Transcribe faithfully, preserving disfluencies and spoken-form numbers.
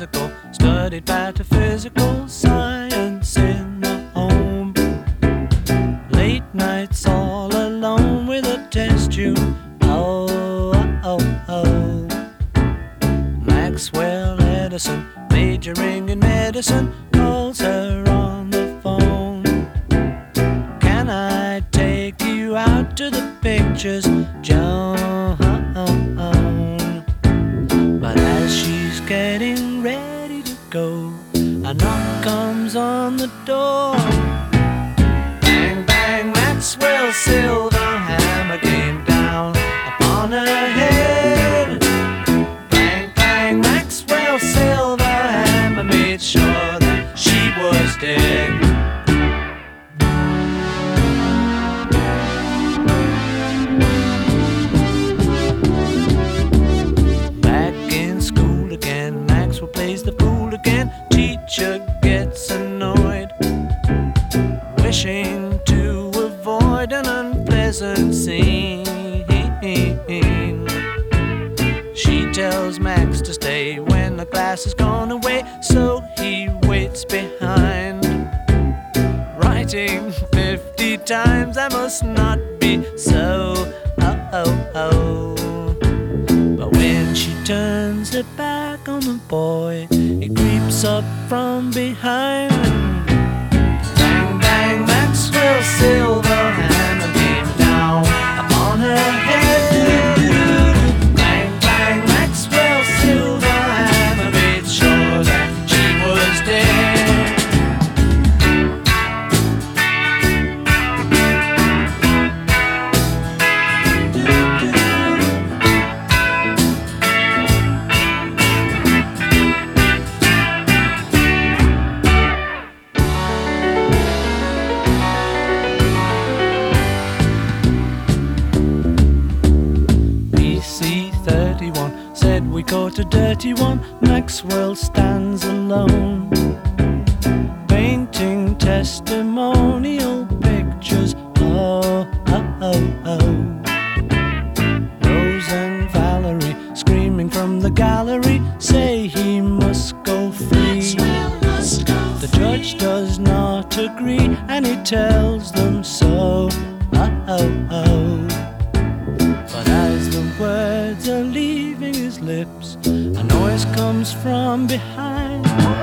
physical, studied pataphysical science in the home. Late nights all alone with a test tube. Oh, oh, oh. Maxwell Edison, majoring in medicine, calls her on the phone. Can I take you out to the pictures, Joan? But as she's getting ready to go, a knock comes on the door. Bang, bang, Maxwell's silver hammer came down upon her head. Bang, bang, Maxwell's silver hammer made sure that she was dead. Plays the fool again. Teacher gets annoyed, wishing to avoid an unpleasant scene. She tells Max to stay when the class has gone away, so he waits behind, writing fifty times, I must not be so. Oh, oh, oh. But when she turns her back on the boy, he creeps up from behind. Bang, bang, Maxwell's silver hammer came down upon her head. Bang, bang, Maxwell's silver hammer made sure that she was dead. Said we caught a dirty one. Maxwell stands alone, painting testimonial pictures. Oh, oh, oh, oh. Rose and Valerie screaming from the gallery say he must go free. The judge does not agree and he tells them so. Oh, oh, oh. But as the words are leaving his lips, a noise comes from behind.